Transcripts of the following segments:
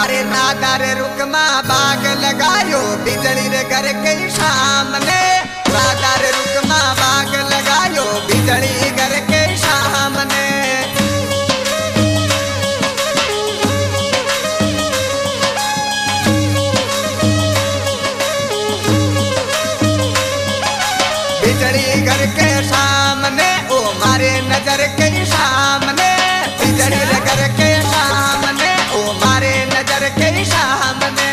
अरे राधा रे रुकमा बाग लगायो बिजली रे घर के सामने। राधा रे रुकमा बाग लगायो बिजली घर के सामने। बिजली घर के सामने ओ मारे नजर के सामने। बिजली रे घर के सामने ओ मारे नजर के सामने।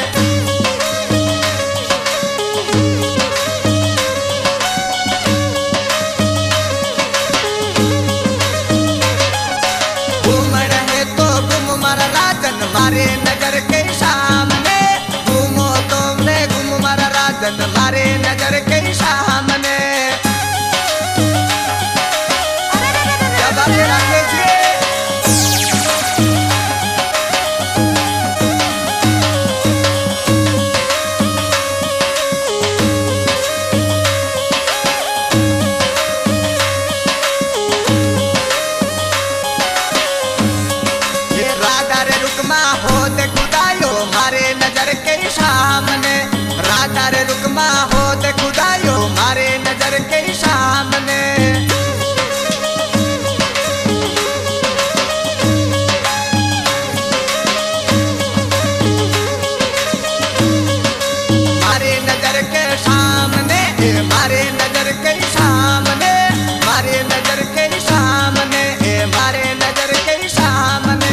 घूम रहे तो घूम मारा राजन मारे नजर के सामने। घूमो तुमने घूम मारा राजन मारे नजर के सामने। जब सामने राधा रे रुकमा हो ते खुदायो मारे नजर के सामने। मारे नजर के सामने मारे नजर के सामने। मारे नजर के सामने मारे नजर के सामने।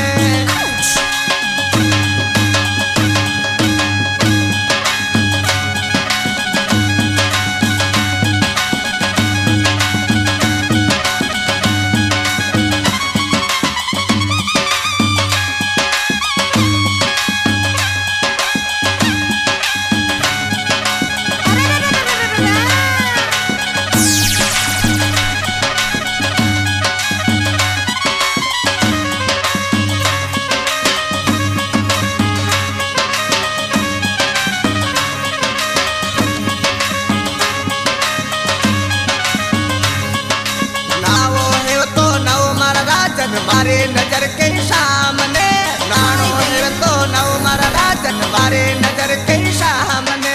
मारे नजर के सामने नानो है तो नव मारा राजन मारे नजर के सामने।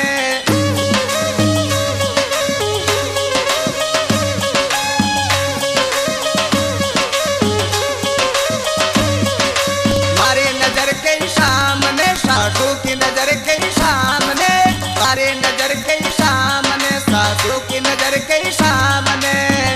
मारे नजर के सामने सासू की नजर के सामने। मारे नजर के सामने सासू की नजर के सामने।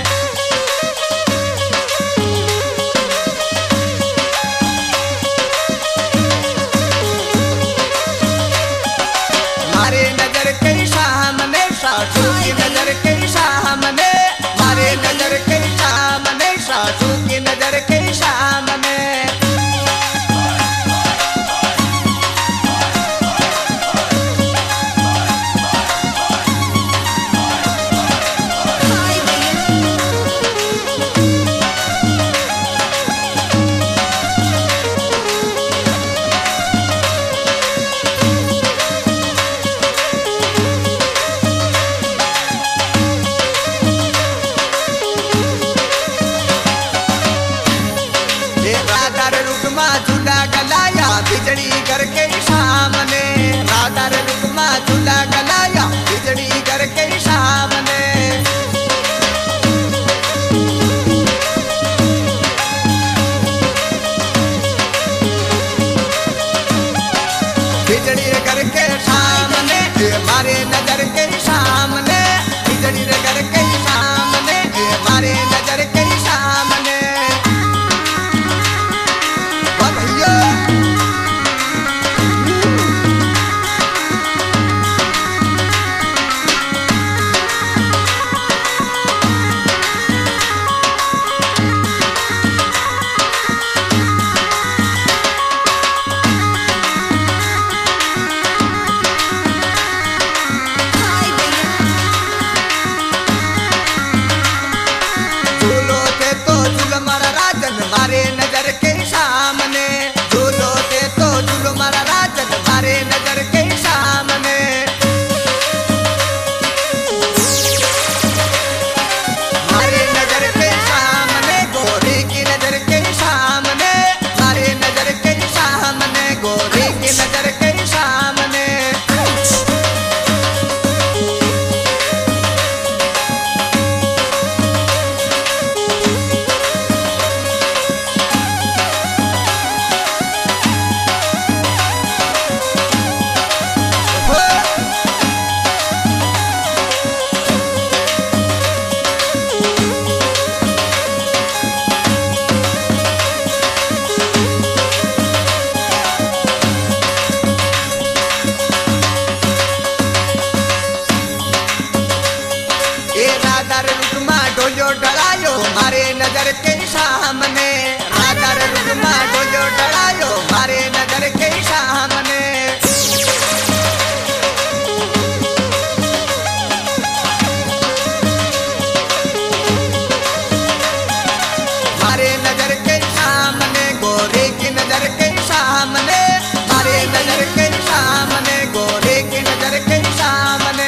मारे नजर के सामने सासू की नजर के सामने। मारे नजर के सामने सासू की नजर के सामने। राधा रे रुकमा झूला गलाया बिजली घर के सामने। राधा रे रुकमा झूला गलाया बिजली घर के सामने। बिजली रे घर के सामने मारे नजर के सामने। बिजली रे घर के सामने मारे नजर के सामने। मारे नजर के सामने झूलो ते तो झूलो मारा राजन मारे नजर के सामने। मारे नजर के सामने गोरी की नजर के सामने। मारे नजर के सामने गोरी की नजर के सामने, गोरे की नजर के सामने, मारे नजर के सामने, गोरे की नजर के सामने।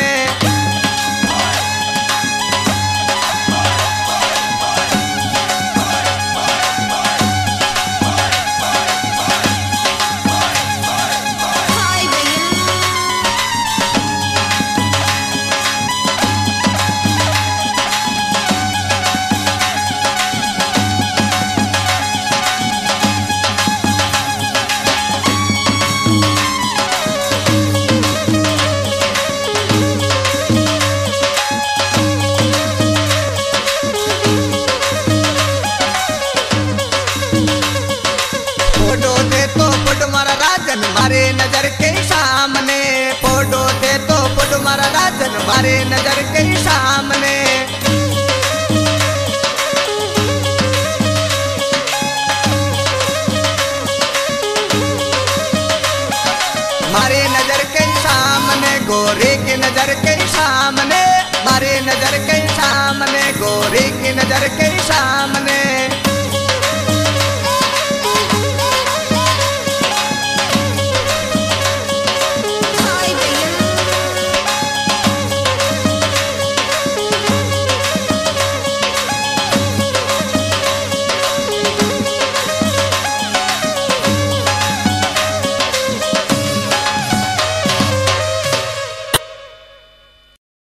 फोटो दे तो फुट मारा राजन मारे नजर के सामने, फोटो दे तो फुट मारा राजन मारे नजर के सामने। मारे नजर के सामने, गोरे की नजर के सामने, मारे नजर के सामने, गोरे की नजर के